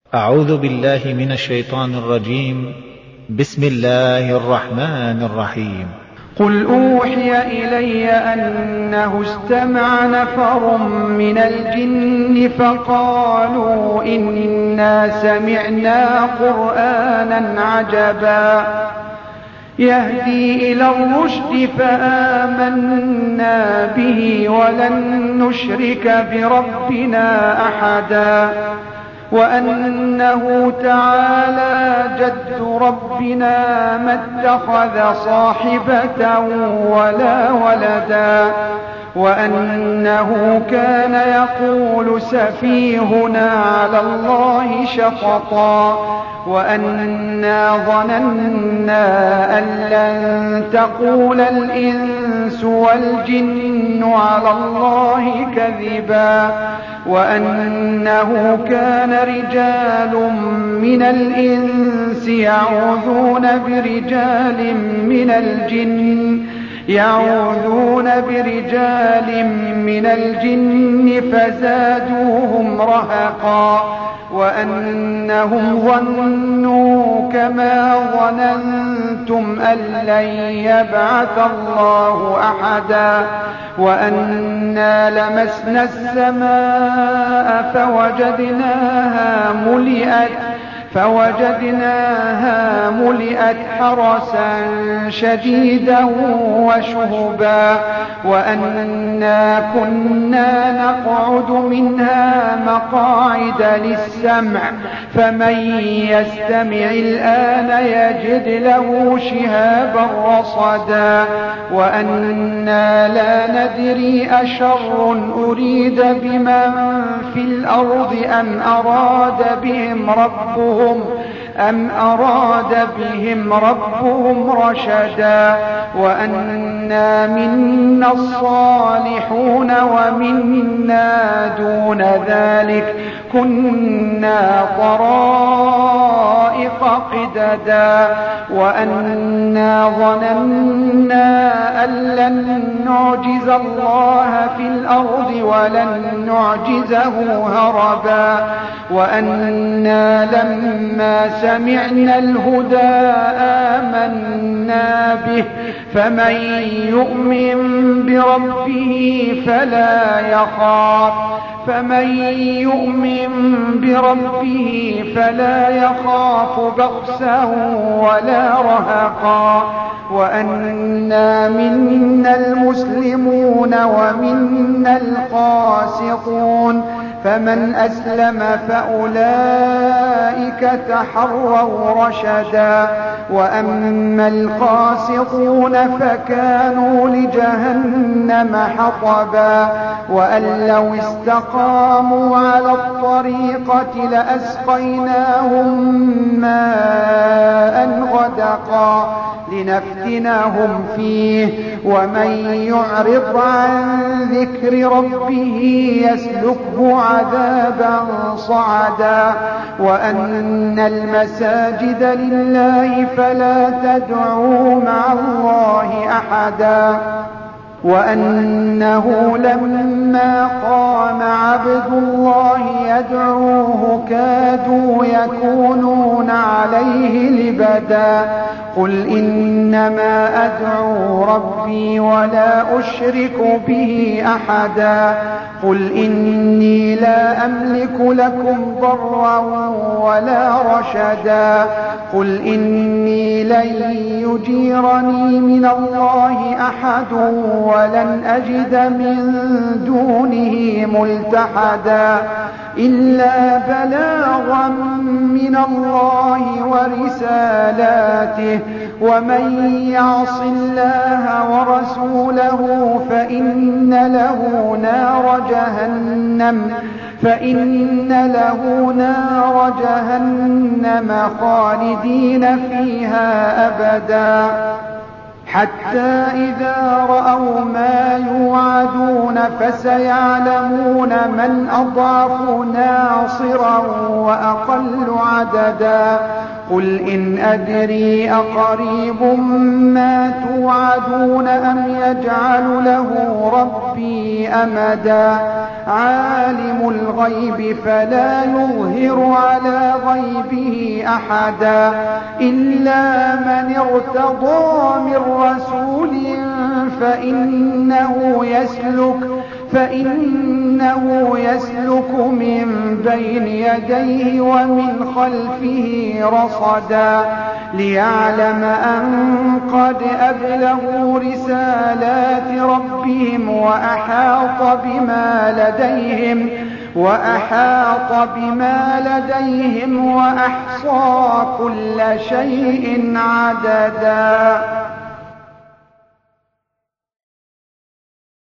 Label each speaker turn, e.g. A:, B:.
A: أعوذ بالله من الشيطان الرجيم. بسم الله الرحمن الرحيم.
B: قل أوحي إلي أنه استمع نفر من الجن فقالوا إنا سمعنا قرآنا عجبا يهدي إلى الرشد فآمنا به ولن نشرك بربنا أحدا وأنه تعالى جد ربنا ما اتخذ صاحبة ولا ولدا وأنه كان يقول سفيهنا على الله شططا وأنا ظننا أن لن تقول الإنس والجن على الله كذبا وأنه كان رجال من الإنس يعوذون برجال من الجن فزادوهم رهقا وأنهم ظنوا كما ظننتم أن لن يبعث الله أحدا وأنا لمسنا السماء فوجدناها ملئت حرسا شديدا وشهبا وأنا كنا نقعد منها مقاعد للسمع فمن يستمع الآن يجد له شهابا رصدا وأنا لا ندري أشر أريد بمن في الأرض أم أراد بهم ربهم رشدا وأنا منا الصالحون ومنا دون ذلك كنا طرائق قددا وأنا ظننا أن لن نعجز الله في الأرض ولن نعجزه هربا وأنا لما سمعنا الهدى آمنا به فمن يؤمن بربه فلا يخاف بخسا ولا رهقا وأنا منا المسلمون ومنا القاسطون فمن أسلم فأولئك تحروا رشدا وأما القاسطون فكانوا لجهنم حطبا وأن لو استقاموا على الطريقة لأسقيناهم ماء غدقا لنفتنهم فيه ومن يعرض عن ذكر ربه يسلكه عذابا صعدا وأن المساجد لله فلا تدعوا مع الله أحدا وأنه لما قام عبد الله يدعوه كادوا يكونون عليه لبدا قل إنما أدعو ربي ولا أشرك به أحدا قل إني لا أملك لكم ضرا ولا رشدا قل إني لن يجيرني من الله أحد ولن أجد من دونه ملتحدا إلا بلاغا من الله ورسالاته ومن يعص الله ورسوله فإن له نار جهنم خالدين فيها أبدا حتى إذا رأوا ما يوعدون فسيعلمون من أضعف ناصرا وأقل عددا قل إن أدري أقريب ما توعدون أم يجعل له ربي أمدا عالم الغيب فلا يظهر على غيبه أحدا إلا من ارتضى من رسول فإنه يسلك من بين يديه ومن خلفه رصدا ليعلم أن قد أبلغوا رسالات ربهم وأحاط بما لديهم وأحصى كل شيء عددا.